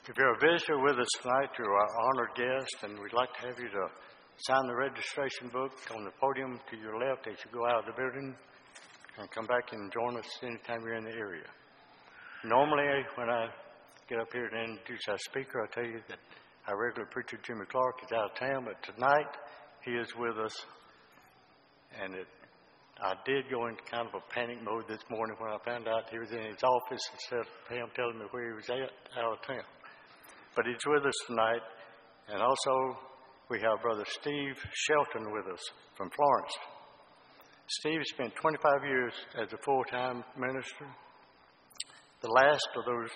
If you're a visitor with us tonight, you're our honored guest, and we'd like to have you to sign the registration book on the podium to your left as you go out of the building, and come back and join us anytime you're in the area. Normally, when I get up here and introduce our speaker, I tell you that our regular preacher, Jimmy Clark, is out of town, but tonight he is with us. And I did go into kind of a panic mode this morning when I found out he was in his office instead of him telling me where he was at out of town. But he's with us tonight. And also, we have Brother Steve Shelton with us from Florence. Steve spent 25 years as a full-time minister. The last of those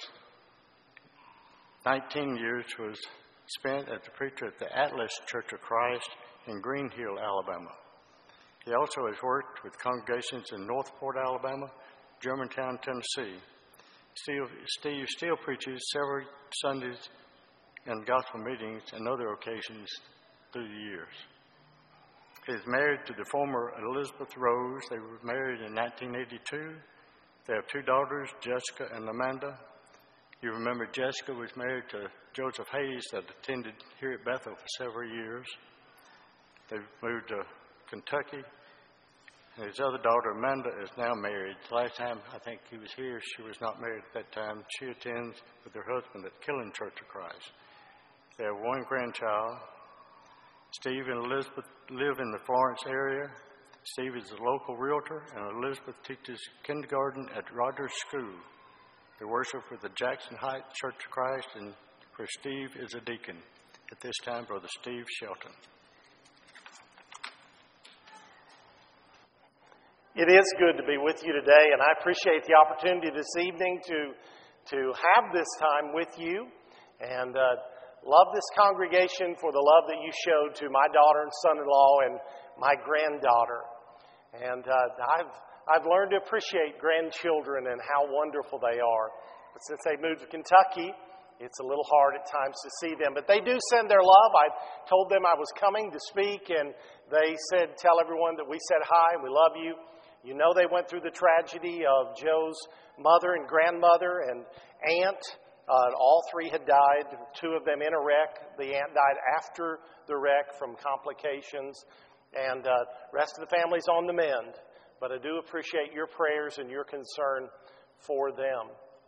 19 years was spent as a preacher at the Atlas Church of Christ in Green Hill, Alabama. He also has worked with congregations in Northport, Alabama, Germantown, Tennessee. Steve still preaches several Sundays in gospel meetings and other occasions through the years. He is married to the former Elizabeth Rose. They were married in 1982. They have two daughters, Jessica and Amanda. You remember Jessica was married to Joseph Hayes that attended here at Bethel for several years. They've moved to Kentucky. And his other daughter, Amanda, is now married. Last time I think he was here, she was not married at that time. She attends with her husband at Killen Church of Christ. They have one grandchild. Steve and Elizabeth live in the Florence area. Steve is a local realtor, and Elizabeth teaches kindergarten at Rogers School. They worship with the Jackson Heights Church of Christ, and where Steve is a deacon. At this time, Brother Steve Shelton. It is good to be with you today, and I appreciate the opportunity this evening to have this time with you, and love this congregation for the love that you showed to my daughter and son-in-law and my granddaughter. And I've learned to appreciate grandchildren and how wonderful they are. But since they moved to Kentucky, it's a little hard at times to see them. But they do send their love. I told them I was coming to speak, and they said, tell everyone that we said hi and we love you. You know they went through the tragedy of Joe's mother and grandmother and aunt. All three had died, two of them in a wreck. The aunt died after the wreck from complications. And the rest of the family's on the mend. But I do appreciate your prayers and your concern for them.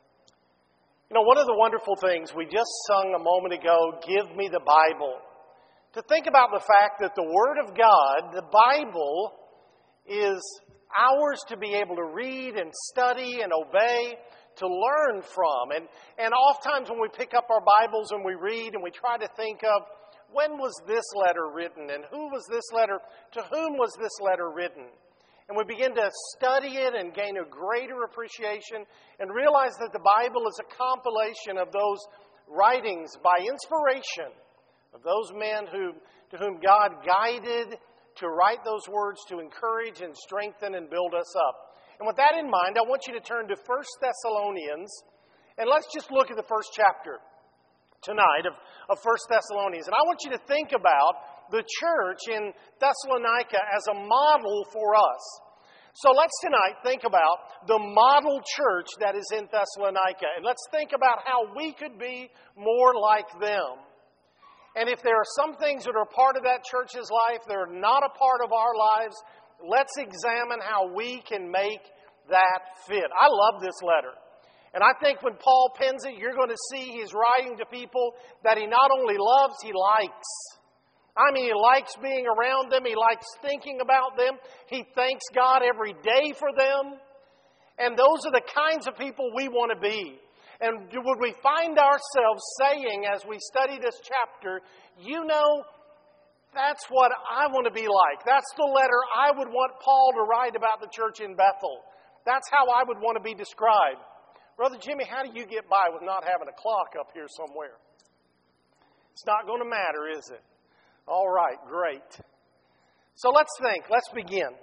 You know, one of the wonderful things we just sung a moment ago, Give Me the Bible. To think about the fact that the Word of God, the Bible, is ours to be able to read and study and obey, to learn from. And oftentimes when we pick up our Bibles and we read and we try to think of, when was this letter written? And who was this letter? To whom was this letter written? And we begin to study it and gain a greater appreciation and realize that the Bible is a compilation of those writings by inspiration of those men to whom God guided to write those words to encourage and strengthen and build us up. And with that in mind, I want you to turn to 1 Thessalonians, and let's just look at the first chapter tonight of 1 Thessalonians. And I want you to think about the church in Thessalonica as a model for us. So let's tonight think about the model church that is in Thessalonica. And let's think about how we could be more like them. And if there are some things that are part of that church's life, they're not a part of our lives, let's examine how we can make that fit. I love this letter. And I think when Paul pens it, you're going to see he's writing to people that he not only loves, he likes. I mean, he likes being around them. He likes thinking about them. He thanks God every day for them. And those are the kinds of people we want to be. And would we find ourselves saying as we study this chapter, you know, that's what I want to be like. That's the letter I would want Paul to write about the church in Bethel. That's how I would want to be described. Brother Jimmy, how do you get by with not having a clock up here somewhere? It's not going to matter, is it? All right, great. So let's think. Let's begin.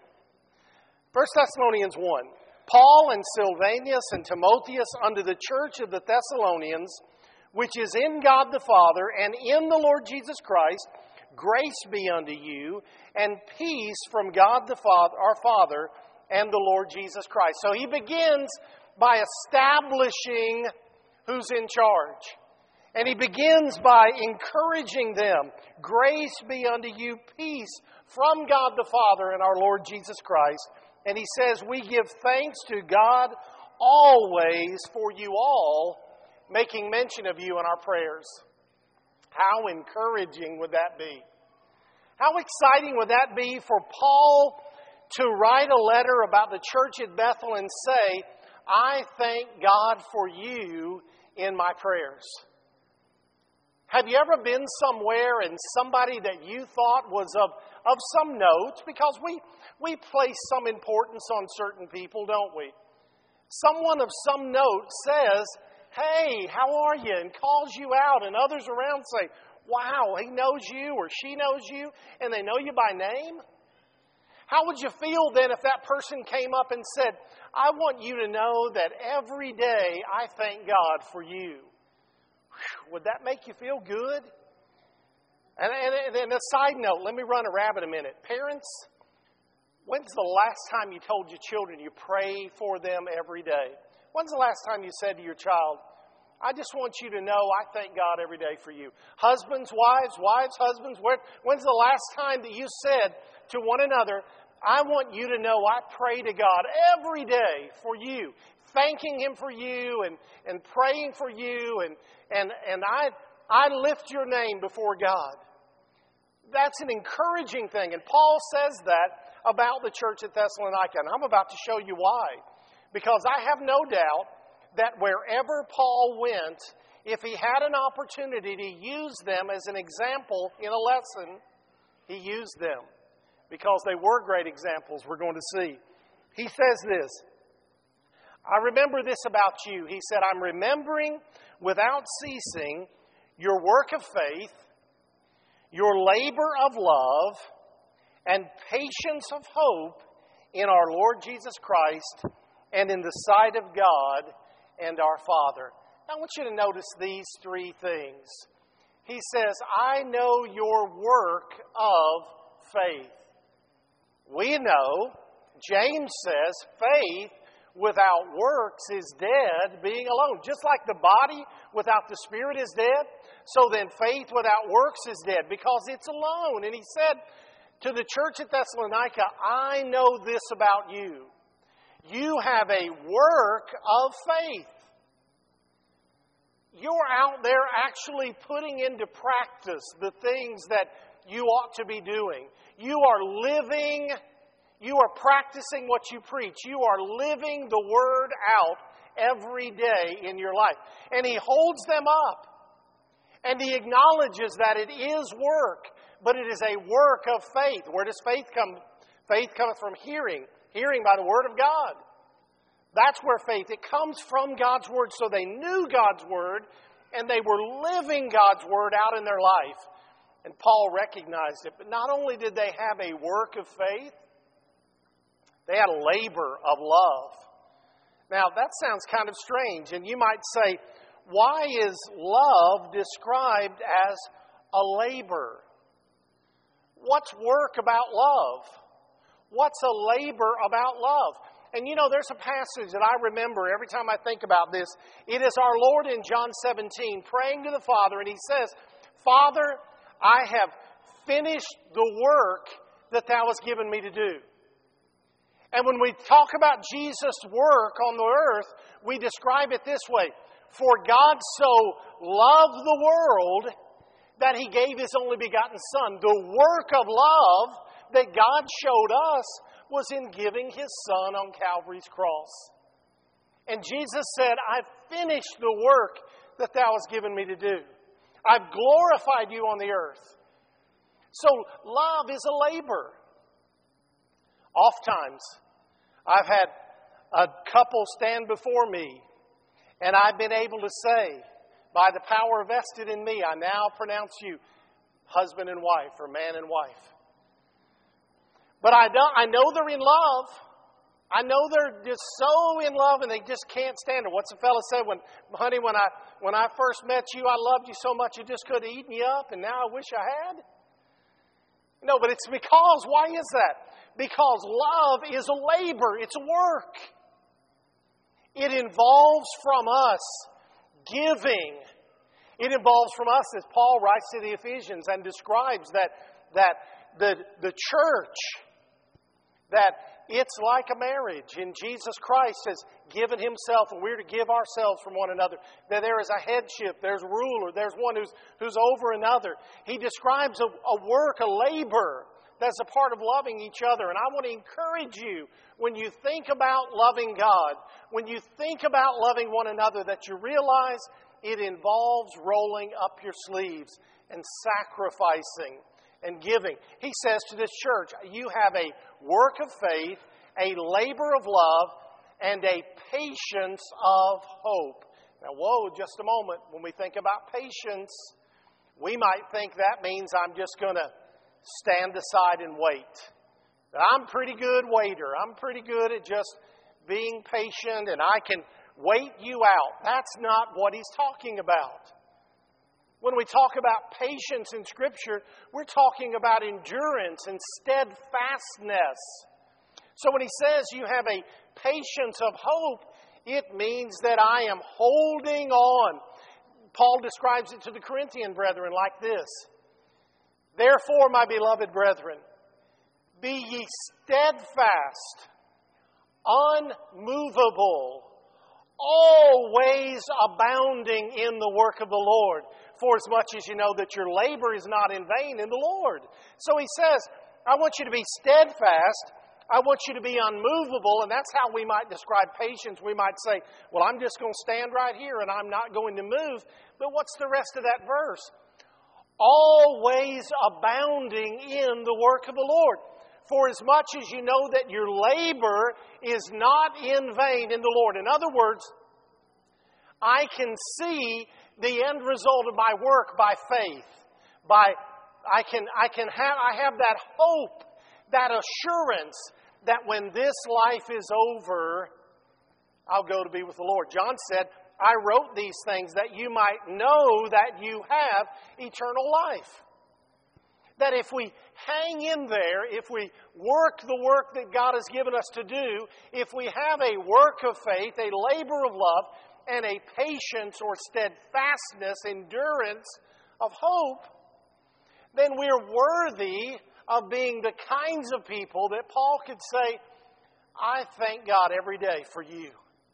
1 Thessalonians 1. Paul and Silvanus and Timotheus unto the church of the Thessalonians, which is in God the Father and in the Lord Jesus Christ, grace be unto you, and peace from God the Father, our Father, and the Lord Jesus Christ. So he begins by establishing who's in charge. And he begins by encouraging them. Grace be unto you, peace from God the Father and our Lord Jesus Christ. And he says, we give thanks to God always for you all, making mention of you in our prayers. How encouraging would that be? How exciting would that be for Paul to write a letter about the church at Bethel and say, I thank God for you in my prayers. Have you ever been somewhere and somebody that you thought was of some note? Because we place some importance on certain people, don't we? Someone of some note says, hey, how are you? And calls you out, and others around say, wow, he knows you or she knows you, and they know you by name? How would you feel then if that person came up and said, I want you to know that every day I thank God for you? Would that make you feel good? And a side note, let me run a rabbit a minute. Parents, when's the last time you told your children you pray for them every day? When's the last time you said to your child, I just want you to know I thank God every day for you? Husbands, wives, husbands, when's the last time that you said to one another, I want you to know I pray to God every day for you, thanking Him for you and praying for you, and I lift your name before God. That's an encouraging thing. And Paul says that about the church at Thessalonica, and I'm about to show you why. Because I have no doubt that wherever Paul went, if he had an opportunity to use them as an example in a lesson, he used them. Because they were great examples, we're going to see. He says this, I remember this about you. He said, I'm remembering without ceasing your work of faith, your labor of love, and patience of hope in our Lord Jesus Christ and in the sight of God and our Father. Now, I want you to notice these three things. He says, I know your work of faith. We know, James says, faith without works is dead, being alone. Just like the body without the spirit is dead, so then faith without works is dead because it's alone. And he said to the church at Thessalonica, I know this about you. You have a work of faith. You're out there actually putting into practice the things that you ought to be doing. You are living, you are practicing what you preach. You are living the Word out every day in your life. And he holds them up. And he acknowledges that it is work, but it is a work of faith. Where does faith come? Faith cometh from hearing by the Word of God. That's where faith, it comes from God's Word. So they knew God's Word, and they were living God's Word out in their life. And Paul recognized it. But not only did they have a work of faith, they had a labor of love. Now, that sounds kind of strange. And you might say, why is love described as a labor? What's work about love? What's a labor about love? And you know, there's a passage that I remember every time I think about this. It is our Lord in John 17 praying to the Father, and He says, Father, I have finished the work that Thou hast given me to do. And when we talk about Jesus' work on the earth, we describe it this way. For God so loved the world that He gave His only begotten Son. The work of love that God showed us was in giving His Son on Calvary's cross. And Jesus said, I've finished the work that Thou hast given me to do. I've glorified you on the earth. So love is a labor. Oftentimes, I've had a couple stand before me, and I've been able to say, by the power vested in me, I now pronounce you husband and wife, or man and wife. But I know they're in love. I know they're just so in love and they just can't stand it. What's the fella say? Honey, when I first met you, I loved you so much you just could have eaten me up, and now I wish I had. No, but it's because, why is that? Because love is a labor. It's a work. It involves from us giving. It involves from us, as Paul writes to the Ephesians and describes that the church, that it's like a marriage, and Jesus Christ has given Himself, and we're to give ourselves from one another. That there is a headship, there's a ruler, there's one who's over another. He describes a work, a labor, that's a part of loving each other. And I want to encourage you, when you think about loving God, when you think about loving one another, that you realize it involves rolling up your sleeves and sacrificing and giving. He says to this church, you have a work of faith, a labor of love, and a patience of hope. Now, whoa, just a moment. When we think about patience, we might think that means I'm just going to stand aside and wait. I'm a pretty good waiter. I'm pretty good at just being patient, and I can wait you out. That's not what He's talking about. When we talk about patience in Scripture, we're talking about endurance and steadfastness. So when He says you have a patience of hope, it means that I am holding on. Paul describes it to the Corinthian brethren like this. Therefore, my beloved brethren, be ye steadfast, unmovable, always abounding in the work of the Lord, for as much as you know that your labor is not in vain in the Lord. So he says, I want you to be steadfast, I want you to be unmovable, and that's how we might describe patience. We might say, well, I'm just going to stand right here and I'm not going to move. But what's the rest of that verse? Always abounding in the work of the Lord. For as much as you know that your labor is not in vain in the Lord. In other words, I can see the end result of my work by faith. I have that hope, that assurance that when this life is over, I'll go to be with the Lord. John said, I wrote these things that you might know that you have eternal life. That if we hang in there, if we work the work that God has given us to do, if we have a work of faith, a labor of love, and a patience or steadfastness, endurance of hope, then we're worthy of being the kinds of people that Paul could say, I thank God every day for you.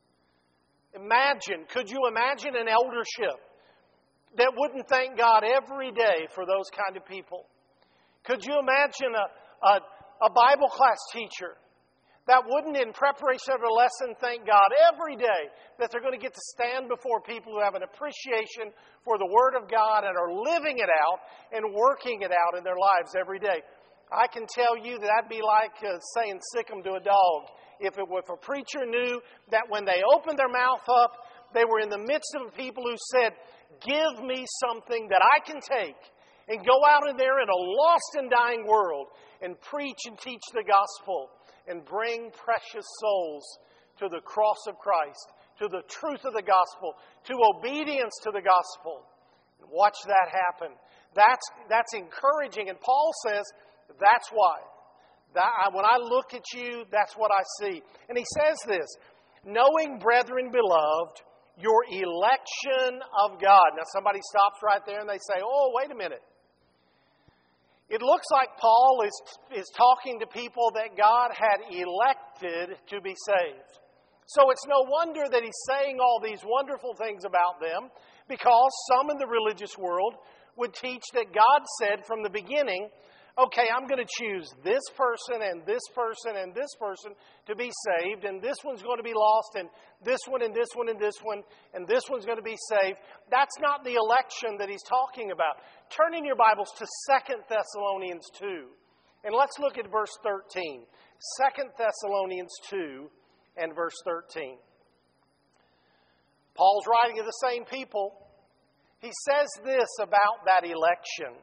Could you imagine an eldership that wouldn't thank God every day for those kind of people? Could you imagine a Bible class teacher that wouldn't, in preparation of a lesson, thank God every day that they're going to get to stand before people who have an appreciation for the Word of God and are living it out and working it out in their lives every day? I can tell you that that'd be like saying sick 'em to a dog. If a preacher knew that when they opened their mouth up, they were in the midst of people who said, give me something that I can take and go out in there in a lost and dying world and preach and teach the gospel and bring precious souls to the cross of Christ, to the truth of the gospel, to obedience to the gospel. And watch that happen. That's encouraging. And Paul says, that's why. When I look at you, that's what I see. And he says this, knowing, brethren beloved, your election of God. Now somebody stops right there and they say, oh, wait a minute. It looks like Paul is talking to people that God had elected to be saved. So it's no wonder that he's saying all these wonderful things about them, because some in the religious world would teach that God said from the beginning, okay, I'm going to choose this person and this person and this person to be saved, and this one's going to be lost, and this one and this one and this one, and this one's going to be saved. That's not the election that he's talking about. Turn in your Bibles to 2 Thessalonians 2, and let's look at verse 13. 2 Thessalonians 2 and verse 13. Paul's writing to the same people. He says this about that election.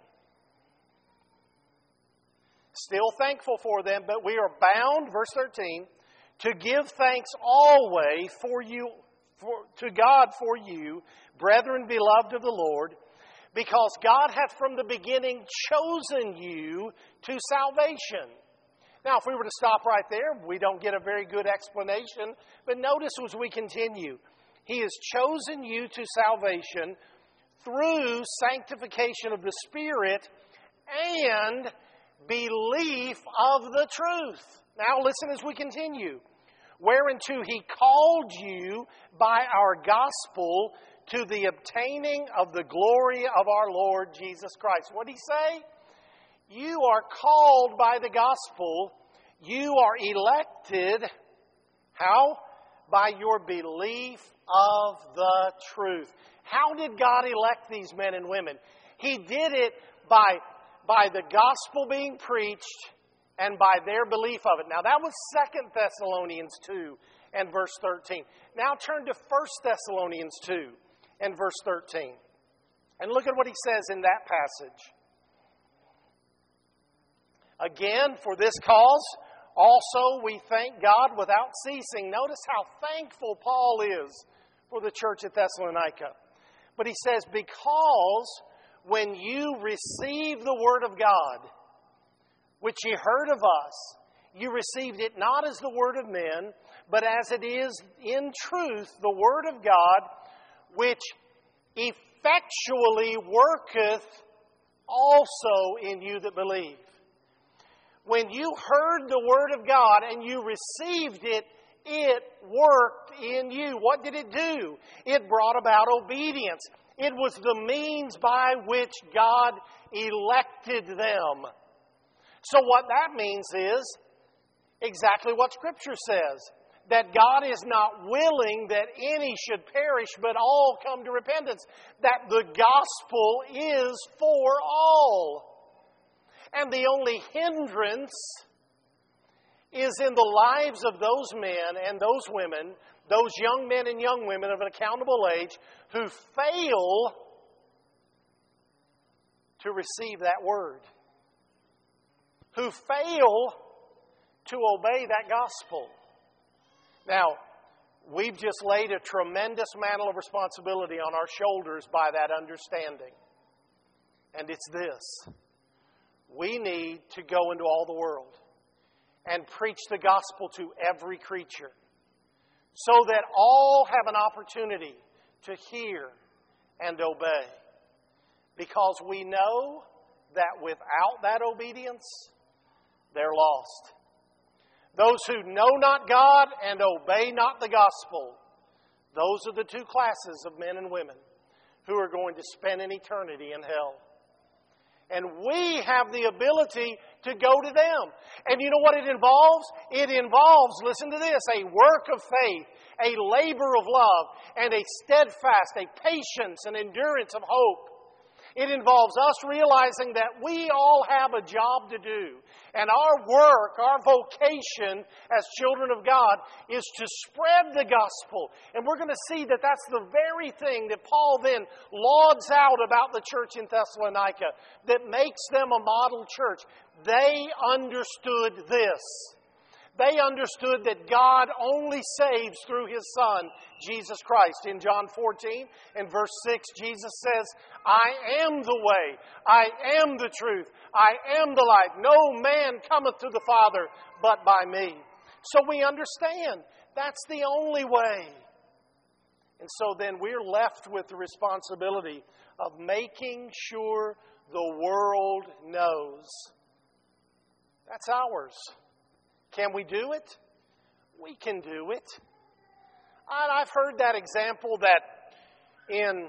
Still thankful for them, but we are bound, verse 13, to give thanks always to God for you, brethren beloved of the Lord, because God hath from the beginning chosen you to salvation. Now, if we were to stop right there, we don't get a very good explanation, but notice as we continue, He has chosen you to salvation through sanctification of the Spirit and belief of the truth. Now listen as we continue. Whereunto He called you by our gospel to the obtaining of the glory of our Lord Jesus Christ. What did He say? You are called by the gospel. You are elected. How? By your belief of the truth. How did God elect these men and women? He did it by the gospel being preached and by their belief of it. Now that was 2 Thessalonians 2 and verse 13. Now turn to 1 Thessalonians 2 and verse 13. And look at what he says in that passage. Again, for this cause, also we thank God without ceasing. Notice how thankful Paul is for the church at Thessalonica. But he says, because when you receive the Word of God, which ye heard of us, you received it not as the word of men, but as it is in truth the Word of God, which effectually worketh also in you that believe. When you heard the Word of God and you received it, it worked in you. What did it do? It brought about obedience. It was the means by which God elected them. So what that means is exactly what Scripture says. That God is not willing that any should perish, but all come to repentance. That the gospel is for all. And the only hindrance is in the lives of those men and those women, those young men and young women of an accountable age, who fail to receive that word. Who fail to obey that gospel. Now, we've just laid a tremendous mantle of responsibility on our shoulders by that understanding. And it's this. We need to go into all the world and preach the gospel to every creature so that all have an opportunity to hear and obey. Because we know that without that obedience, they're lost. Those who know not God and obey not the gospel, those are the two classes of men and women who are going to spend an eternity in hell. And we have the ability to go to them. And you know what it involves? It involves, listen to this, a work of faith, a labor of love, and a steadfast, a patience, an endurance of hope. It involves us realizing that we all have a job to do. And our work, our vocation as children of God is to spread the gospel. And we're going to see that that's the very thing that Paul then lauds out about the church in Thessalonica that makes them a model church. They understood this. They understood that God only saves through His Son, Jesus Christ. In John 14 and verse 6, Jesus says, I am the way, I am the truth, I am the life. No man cometh to the Father but by me. So we understand that's the only way. And so then we're left with the responsibility of making sure the world knows. That's ours. Can we do it? We can do it. And I've heard that example that in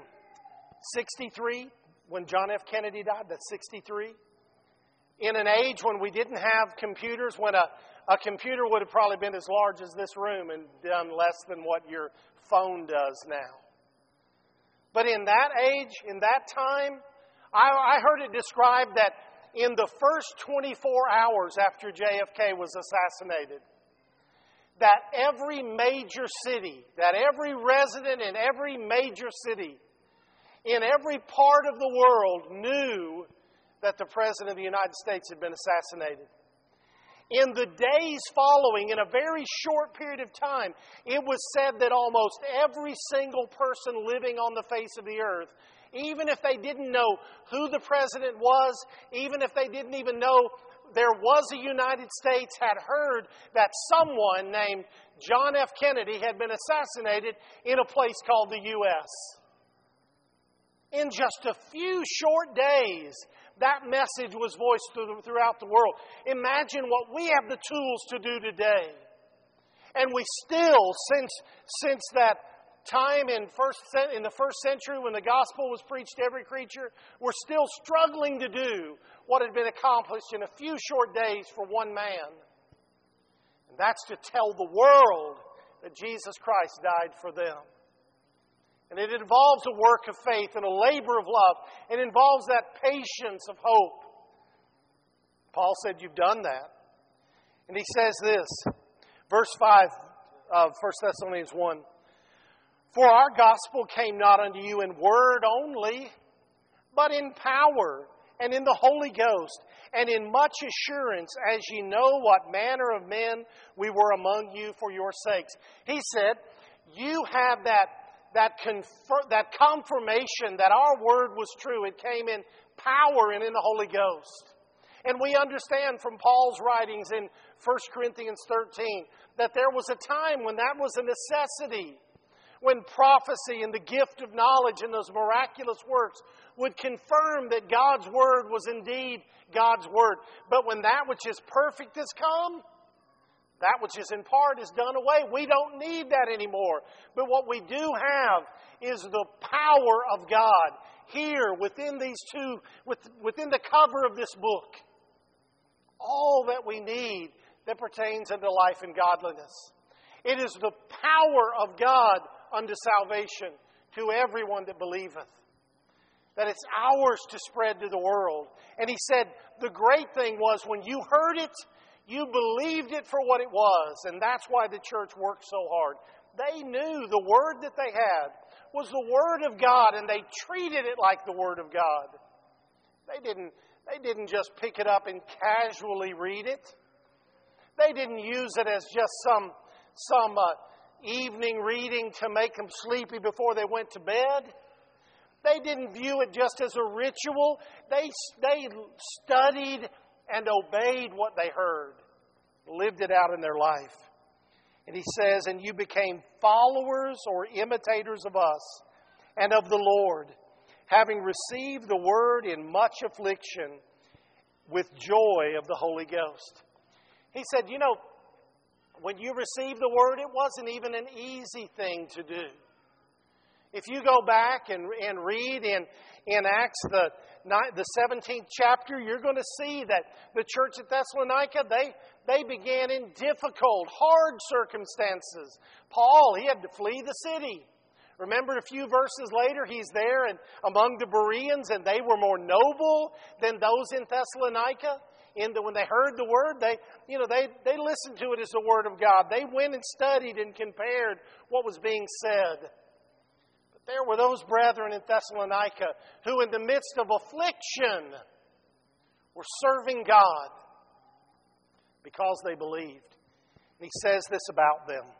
63, when John F. Kennedy died, that's 63, in an age when we didn't have computers, when a computer would have probably been as large as this room and done less than what your phone does now. But in that age, in that time, I heard it described that in the first 24 hours after JFK was assassinated, that every major city, that every resident in every major city, in every part of the world knew that the President of the United States had been assassinated. In the days following, in a very short period of time, it was said that almost every single person living on the face of the earth, even if they didn't know who the president was, even if they didn't even know there was a United States, had heard that someone named John F. Kennedy had been assassinated in a place called the U.S. In just a few short days, that message was voiced throughout the world. Imagine what we have the tools to do today. And we still, since that time in the first century when the gospel was preached to every creature, we're still struggling to do what had been accomplished in a few short days for one man. And that's to tell the world that Jesus Christ died for them. And it involves a work of faith and a labor of love. It involves that patience of hope. Paul said, you've done that. And he says this, verse 5 of 1 Thessalonians 1. For our gospel came not unto you in word only, but in power and in the Holy Ghost, and in much assurance, as ye know what manner of men we were among you for your sakes. He said, you have that confirmation that our word was true. It came in power and in the Holy Ghost. And we understand from Paul's writings in 1 Corinthians 13 that there was a time when that was a necessity, when prophecy and the gift of knowledge and those miraculous works would confirm that God's Word was indeed God's Word. But when that which is perfect has come, that which is in part is done away. We don't need that anymore. But what we do have is the power of God here within these two, within the cover of this book. All that we need that pertains unto life and godliness. It is the power of God unto salvation to everyone that believeth. That it's ours to spread to the world. And he said, the great thing was when you heard it, you believed it for what it was. And that's why the church worked so hard. They knew the word that they had was the Word of God, and they treated it like the Word of God. They didn't just pick it up and casually read it. They didn't use it as just some evening reading to make them sleepy before they went to bed. They didn't view it just as a ritual. They studied and obeyed what they heard, lived it out in their life. And he says, and you became followers or imitators of us and of the Lord, having received the word in much affliction with joy of the Holy Ghost. He said, when you received the word, it wasn't even an easy thing to do. If you go back and read in Acts, the 17th chapter, you're going to see that the church at Thessalonica, they began in difficult, hard circumstances. Paul, he had to flee the city. Remember a few verses later, he's there and among the Bereans, and they were more noble than those in Thessalonica. When they heard the word, they listened to it as the word of God. They went and studied and compared what was being said. But there were those brethren in Thessalonica who in the midst of affliction were serving God because they believed. And he says this about them.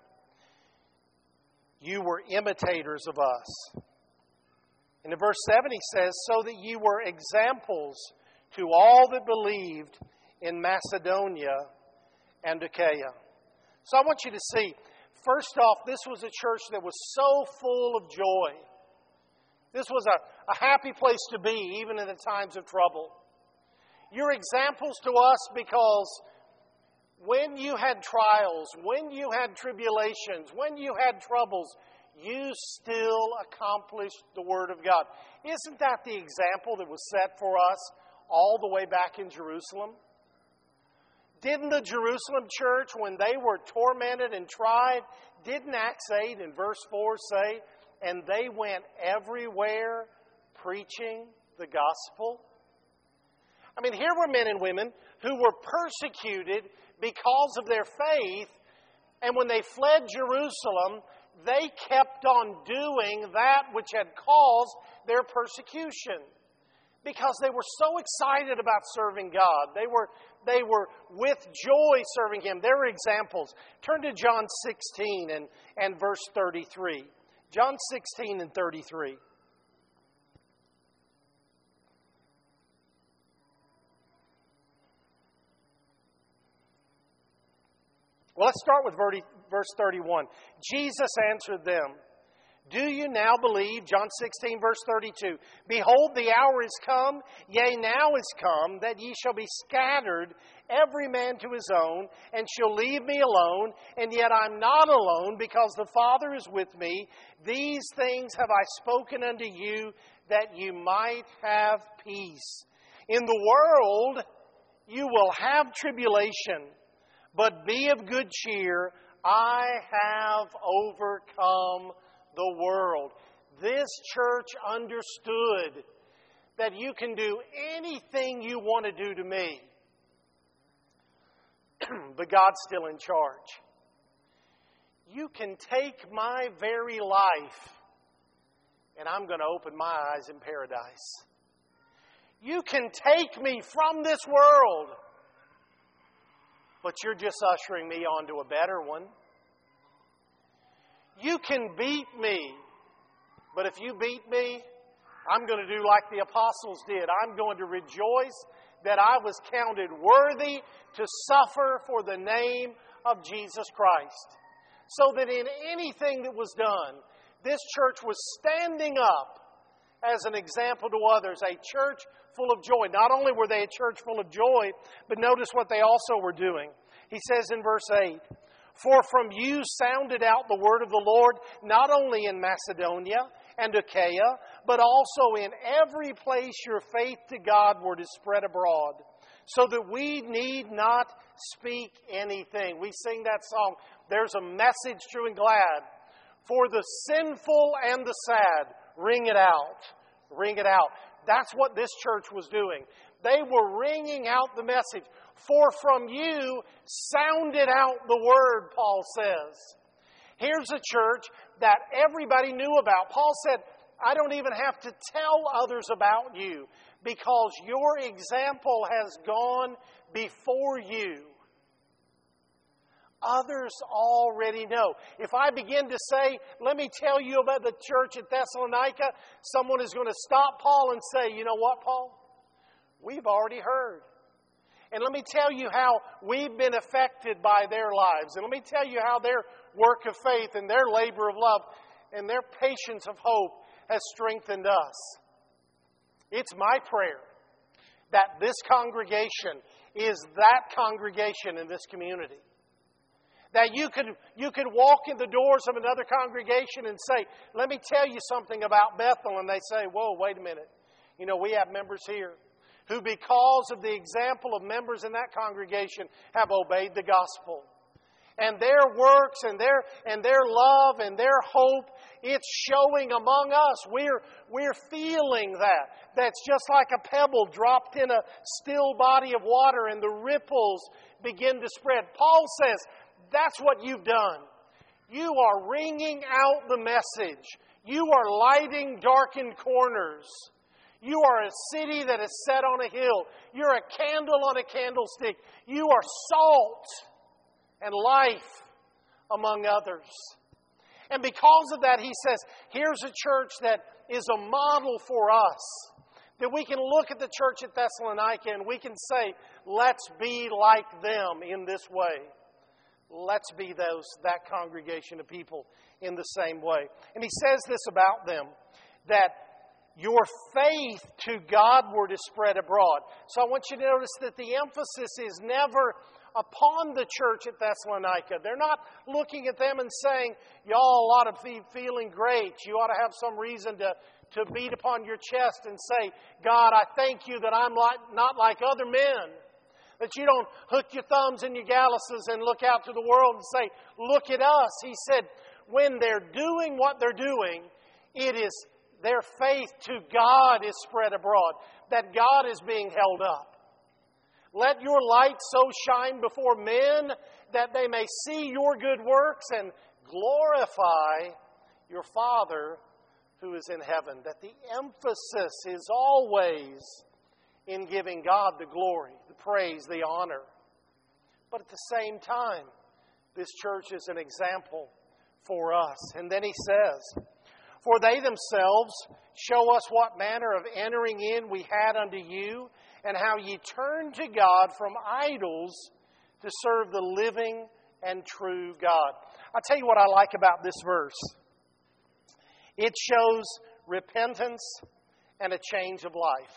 You were imitators of us. And in verse 7 he says, so that you were examples to all that believed in Macedonia and Achaia. So I want you to see, first off, this was a church that was so full of joy. This was a happy place to be, even in the times of trouble. You're examples to us because when you had trials, when you had tribulations, when you had troubles, you still accomplished the Word of God. Isn't that the example that was set for us all the way back in Jerusalem? Didn't the Jerusalem church, when they were tormented and tried, didn't Acts 8 and verse 4 say, and they went everywhere preaching the gospel? I mean, here were men and women who were persecuted because of their faith, and when they fled Jerusalem, they kept on doing that which had caused their persecution. Because they were so excited about serving God. They were with joy serving Him. They were examples. Turn to John 16 and verse 33. John 16 and 33. Well, let's start with verse 31. Jesus answered them, Do you now believe? John 16, verse 32. Behold, the hour is come, yea, now is come, that ye shall be scattered, every man to his own, and shall leave me alone. And yet I'm not alone, because the Father is with me. These things have I spoken unto you, that you might have peace. In the world you will have tribulation, but be of good cheer. I have overcome the world. This church understood that you can do anything you want to do to me, but God's still in charge. You can take my very life, and I'm going to open my eyes in paradise. You can take me from this world, but you're just ushering me onto a better one. You can beat me, but if you beat me, I'm going to do like the apostles did. I'm going to rejoice that I was counted worthy to suffer for the name of Jesus Christ. So that in anything that was done, this church was standing up as an example to others, a church full of joy. Not only were they a church full of joy, but notice what they also were doing. He says in verse 8, For from you sounded out the word of the Lord, not only in Macedonia and Achaia, but also in every place your faith to God were to spread abroad, so that we need not speak anything. We sing that song, There's a Message True and Glad. For the sinful and the sad, ring it out. Ring it out. That's what this church was doing. They were ringing out the message. For from you sounded out the word, Paul says. Here's a church that everybody knew about. Paul said, I don't even have to tell others about you, because your example has gone before you. Others already know. If I begin to say, let me tell you about the church at Thessalonica, someone is going to stop Paul and say, you know what, Paul? We've already heard. And let me tell you how we've been affected by their lives. And let me tell you how their work of faith and their labor of love and their patience of hope has strengthened us. It's my prayer that this congregation is that congregation in this community. That you could walk in the doors of another congregation and say, let me tell you something about Bethel. And they say, whoa, wait a minute. You know, we have members here who, because of the example of members in that congregation, have obeyed the gospel. And their works and their love and their hope, it's showing among us. We're feeling that. That's just like a pebble dropped in a still body of water and the ripples begin to spread. Paul says, that's what you've done. You are ringing out the message. You are lighting darkened corners. You are a city that is set on a hill. You're a candle on a candlestick. You are salt and life among others. And because of that, he says, here's a church that is a model for us. That we can look at the church at Thessalonica and we can say, let's be like them in this way. Let's be that congregation of people in the same way. And he says this about them, that your faith to God were to spread abroad. So I want you to notice that the emphasis is never upon the church at Thessalonica. They're not looking at them and saying, y'all ought to be feeling great. You ought to have some reason to beat upon your chest and say, God, I thank you that I'm not like other men. That you don't hook your thumbs in your galluses and look out to the world and say, look at us. He said, when they're doing what they're doing, it is their faith to God is spread abroad. That God is being held up. Let your light so shine before men that they may see your good works and glorify your Father who is in heaven. That the emphasis is always in giving God the glory, the praise, the honor. But at the same time, this church is an example for us. And then he says, for they themselves show us what manner of entering in we had unto you, and how ye turned to God from idols to serve the living and true God. I'll tell you what I like about this verse. It shows repentance and a change of life.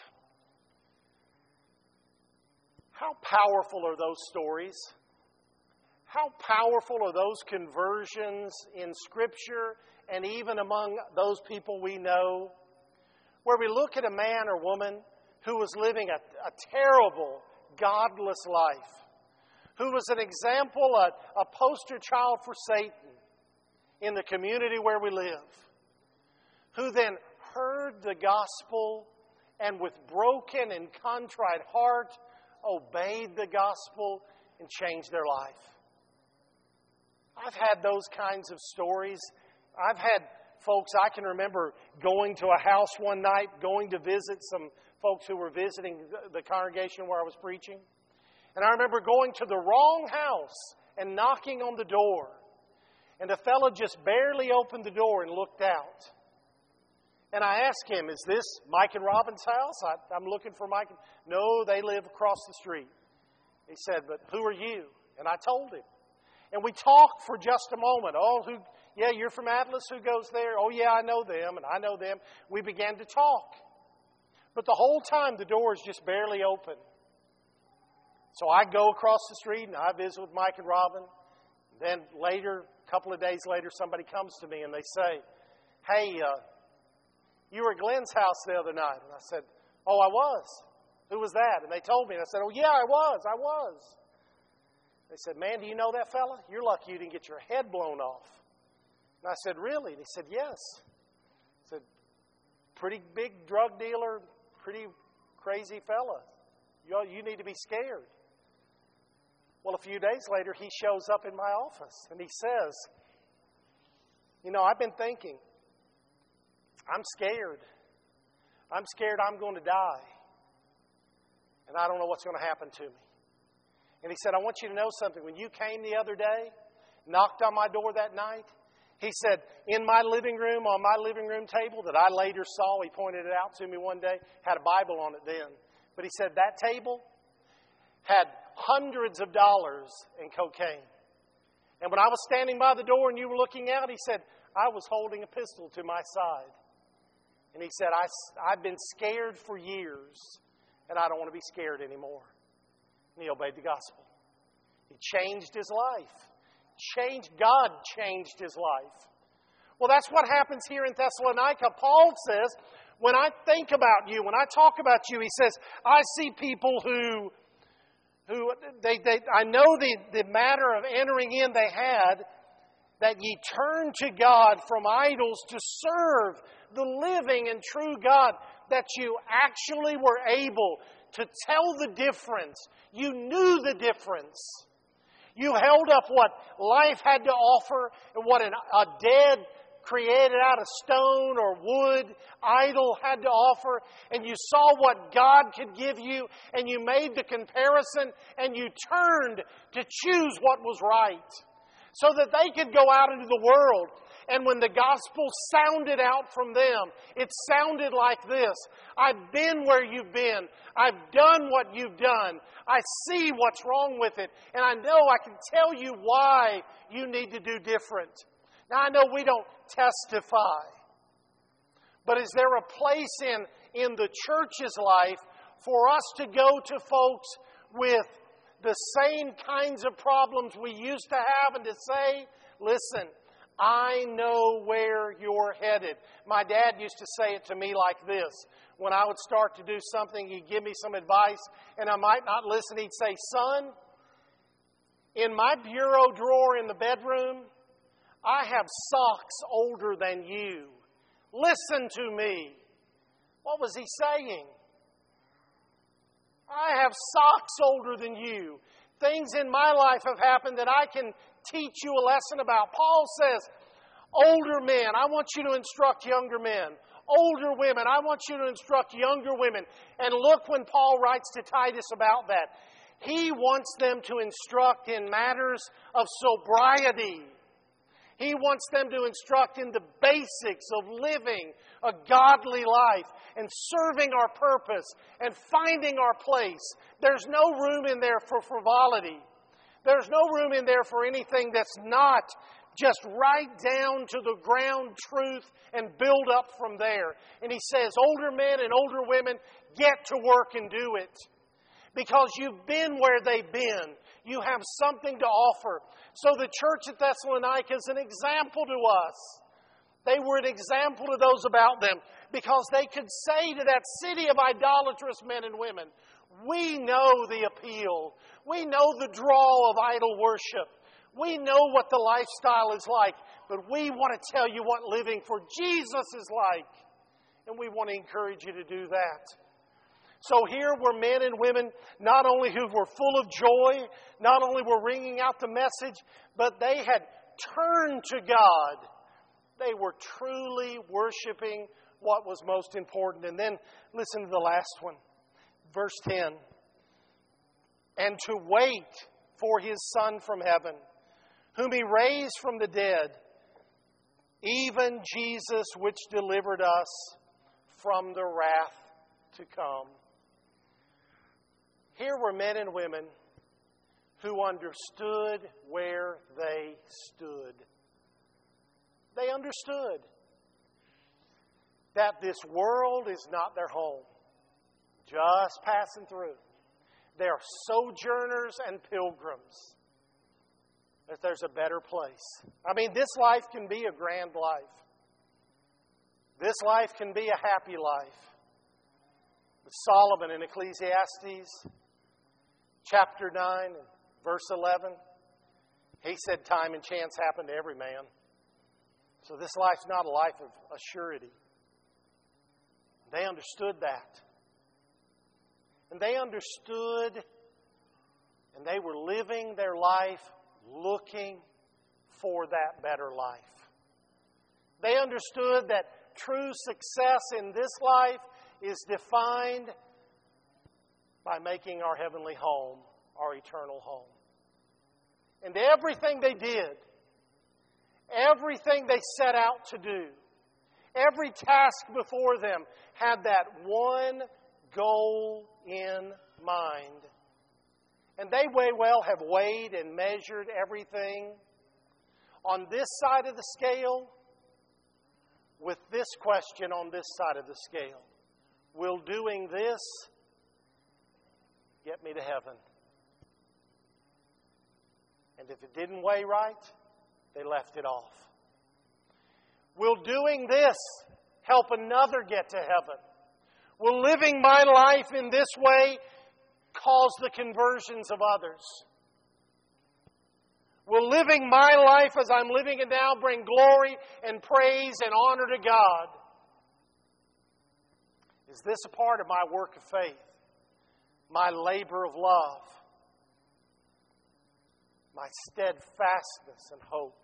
How powerful are those stories? How powerful are those conversions in Scripture and even among those people we know, where we look at a man or woman who was living a terrible, godless life, who was an example, a poster child for Satan in the community where we live, who then heard the gospel and with broken and contrite heart obeyed the gospel and changed their life. I've had those kinds of stories. I've had folks, I can remember going to a house one night, going to visit some folks who were visiting the congregation where I was preaching. And I remember going to the wrong house and knocking on the door. And the fellow just barely opened the door and looked out. And I asked him, "Is this Mike and Robin's house? I'm looking for Mike." "No, they live across the street." He said, "But who are you?" And I told him. And we talked for just a moment. "Yeah, you're from Atlas. Who goes there?" "Oh, yeah, I know them, and I know them." We began to talk. But the whole time, the door is just barely open. So I go across the street, and I visit with Mike and Robin. Then later, a couple of days later, somebody comes to me, and they say, "Hey, you were at Glenn's house the other night." And I said, "Oh, I was. Who was that?" And they told me. And I said, "Oh, yeah, I was. They said, "Man, do you know that fella? You're lucky you didn't get your head blown off." And I said, "Really?" And he said, "Yes." I said, "Pretty big drug dealer, pretty crazy fella. You need to be scared." Well, a few days later, he shows up in my office and he says, "I've been thinking. I'm scared. I'm scared I'm going to die. And I don't know what's going to happen to me." And he said, "I want you to know something. When you came the other day, knocked on my door that night," he said, "in my living room, on my living room table that I later saw," he pointed it out to me one day, had a Bible on it then. But he said that table had hundreds of dollars in cocaine. And when I was standing by the door and you were looking out," he said, "I was holding a pistol to my side." And he said, I've been scared for years, and I don't want to be scared anymore." And he obeyed the gospel. He changed his life. God changed his life. Well, that's what happens here in Thessalonica. Paul says, when I think about you, when I talk about you, he says, I see people who I know the matter of entering in they had, that ye turned to God from idols to serve the living and true God, that you actually were able to tell the difference. You knew the difference. You held up what life had to offer and what a dead, created out of stone or wood idol had to offer, and you saw what God could give you, and you made the comparison, and you turned to choose what was right, so that they could go out into the world. And when the gospel sounded out from them, it sounded like this: I've been where you've been. I've done what you've done. I see what's wrong with it. And I know I can tell you why you need to do different. Now, I know we don't testify. But is there a place in the church's life for us to go to folks with the same kinds of problems we used to have and to say, "Listen, I know where you're headed." My dad used to say it to me like this. When I would start to do something, he'd give me some advice, and I might not listen. He'd say, "Son, in my bureau drawer in the bedroom, I have socks older than you. Listen to me." What was he saying? I have socks older than you. Things in my life have happened that I can teach you a lesson about. Paul says, older men, I want you to instruct younger men. Older women, I want you to instruct younger women. And look when Paul writes to Titus about that. He wants them to instruct in matters of sobriety. He wants them to instruct in the basics of living a godly life and serving our purpose and finding our place. There's no room in there for frivolity. There's no room in there for anything that's not just right down to the ground truth and build up from there. And he says, older men and older women, get to work and do it. Because you've been where they've been. You have something to offer. So the church at Thessalonica is an example to us. They were an example to those about them because they could say to that city of idolatrous men and women, we know the appeal. We know the draw of idol worship. We know what the lifestyle is like, but we want to tell you what living for Jesus is like. And we want to encourage you to do that. So here were men and women, not only who were full of joy, not only were ringing out the message, but they had turned to God. They were truly worshiping what was most important. And then listen to the last one. Verse 10. And to wait for His Son from heaven, whom He raised from the dead, even Jesus which delivered us from the wrath to come. Here were men and women who understood where they stood. They understood that this world is not their home, just passing through. They are sojourners and pilgrims. That there's a better place. I mean, this life can be a grand life. This life can be a happy life. But Solomon in Ecclesiastes chapter 9 and verse 11, he said time and chance happen to every man. So this life's not a life of assurity. They understood that. And they understood and they were living their life looking for that better life. They understood that true success in this life is defined by making our heavenly home our eternal home. And everything they did, everything they set out to do, every task before them had that one goal in mind. And they may well have weighed and measured everything on this side of the scale with this question on this side of the scale. Will doing this get me to heaven? And if it didn't weigh right, they left it off. Will doing this help another get to heaven? Will living my life in this way cause the conversions of others? Will living my life as I'm living it now bring glory and praise and honor to God? Is this a part of my work of faith? My labor of love? My steadfastness and hope?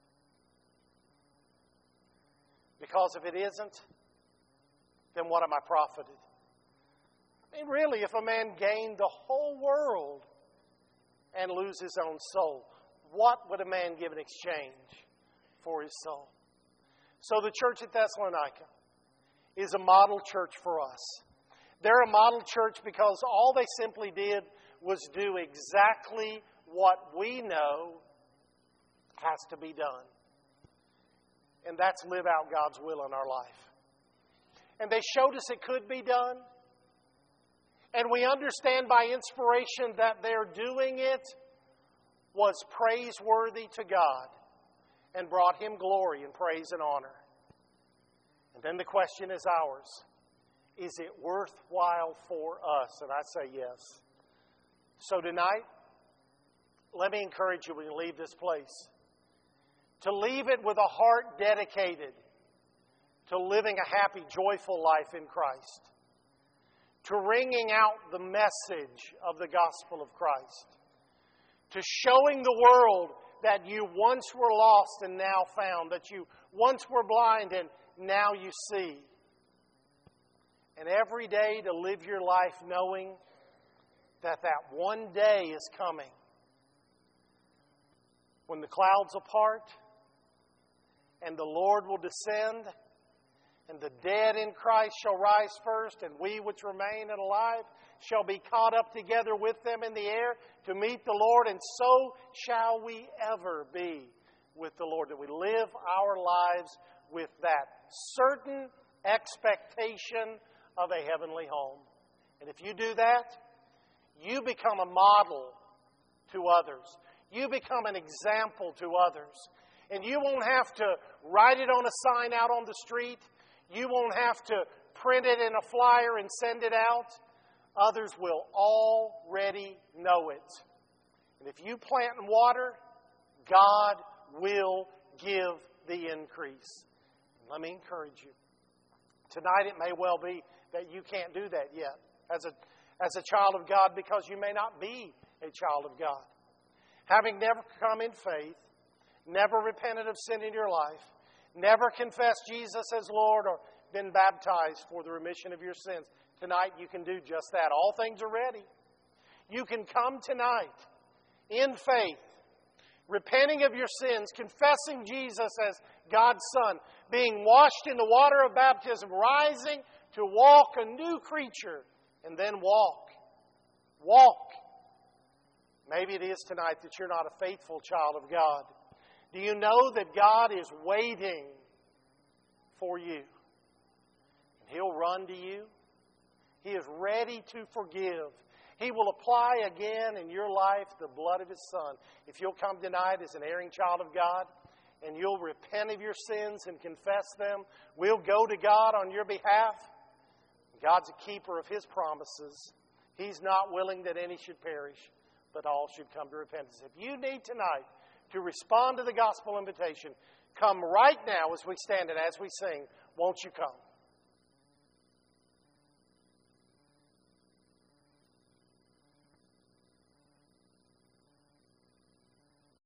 Because if it isn't, then what am I profited? I mean, really, if a man gained the whole world and lose his own soul, what would a man give in exchange for his soul? So the church at Thessalonica is a model church for us. They're a model church because all they simply did was do exactly what we know has to be done. And that's live out God's will in our life. And they showed us it could be done. And we understand by inspiration that their doing it was praiseworthy to God and brought Him glory and praise and honor. And then the question is ours. Is it worthwhile for us? And I say yes. So tonight, let me encourage you when you leave this place to leave it with a heart dedicated to living a happy, joyful life in Christ, to ringing out the message of the gospel of Christ, to showing the world that you once were lost and now found, that you once were blind and now you see. And every day to live your life knowing that that one day is coming when the clouds will part and the Lord will descend and the dead in Christ shall rise first, and we which remain and alive shall be caught up together with them in the air to meet the Lord, and so shall we ever be, with the Lord, that we live our lives with that certain expectation of a heavenly home. And if you do that, you become a model to others. You become an example to others. And you won't have to write it on a sign out on the street. You won't have to print it in a flyer and send it out. Others will already know it. And if you plant and water, God will give the increase. Let me encourage you. Tonight it may well be that you can't do that yet as a child of God, because you may not be a child of God. Having never come in faith, never repented of sin in your life, never confessed Jesus as Lord or been baptized for the remission of your sins, tonight you can do just that. All things are ready. You can come tonight in faith, repenting of your sins, confessing Jesus as God's Son, being washed in the water of baptism, rising to walk a new creature, and then walk. Walk. Maybe it is tonight that you're not a faithful child of God. Do you know that God is waiting for you? And He'll run to you. He is ready to forgive. He will apply again in your life the blood of His Son. If you'll come tonight as an erring child of God, and you'll repent of your sins and confess them, we'll go to God on your behalf. God's a keeper of His promises. He's not willing that any should perish, but all should come to repentance. If you need tonight to respond to the gospel invitation, come right now as we stand and as we sing. Won't you come?